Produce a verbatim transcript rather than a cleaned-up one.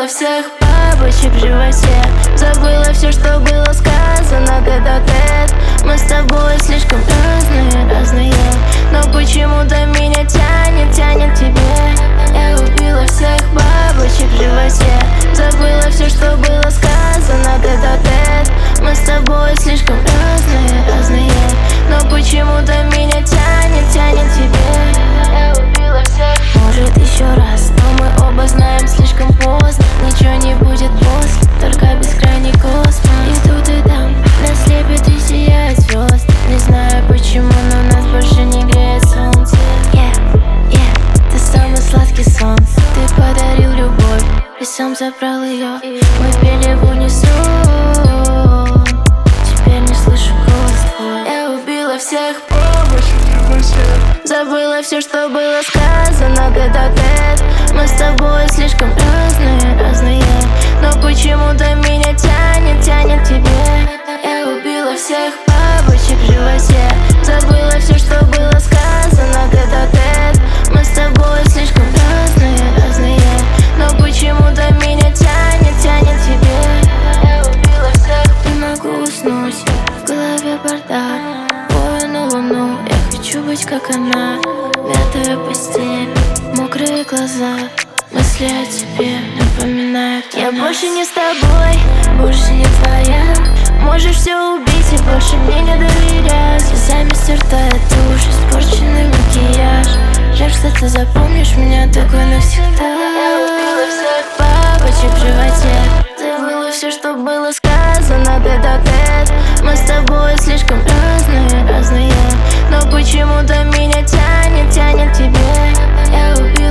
убила всех бабочек в животе. Забыла все, что было сказано тет-а-тет. Мы с тобой слишком разные, разные, но почему-то меня тянет, тянет к тебе. Я убила всех бабочек в животе. Забыла все, что было сказано тет-а-тет. Мы с тобой слишком разные, разные, но почему-то меня тянет, тянет к тебе. Я убила всех. Может еще раз, но мы оба знаем слишком поздно. Ничего не будет после, только бескрайний космос. И тут и там нас слепит и сияет звезд. Не знаю почему, но нас больше не греет солнце. Yeah, yeah, ты самый сладкий сон. Ты подарил любовь, и сам забрал ее. Мы пели в унисон. Теперь не слышу голос твой. Я убила всех бабочек в животе. Забыла все, что было сказано тет-а-тет. Мы с тобой слишком разные, разные, но почему-то меня тянет, тянет к тебе. Я убила всех бабочек в животе. Забыла все, что было сказано тет-а-тет. Мы с тобой слишком разные, разные, но почему-то меня тянет, тянет к тебе. Я убила всех. Не могу уснуть, в голове бардак. Вою на луну, я хочу быть как она. Мятая постель, мокрые глаза. Мысли о тебе напоминают. Я больше не с тобой, больше не твоя. Можешь все убить и больше мне не доверять. Слезами стертая тушь, испорченный макияж. Жаль, что ты запомнишь меня такой навсегда. Я убила всех бабочек в животе. Забыла все, что было сказано тет-а-тет. Мы с тобой слишком разные, разные, но почему-то меня тянет, тянет к тебе. Я убила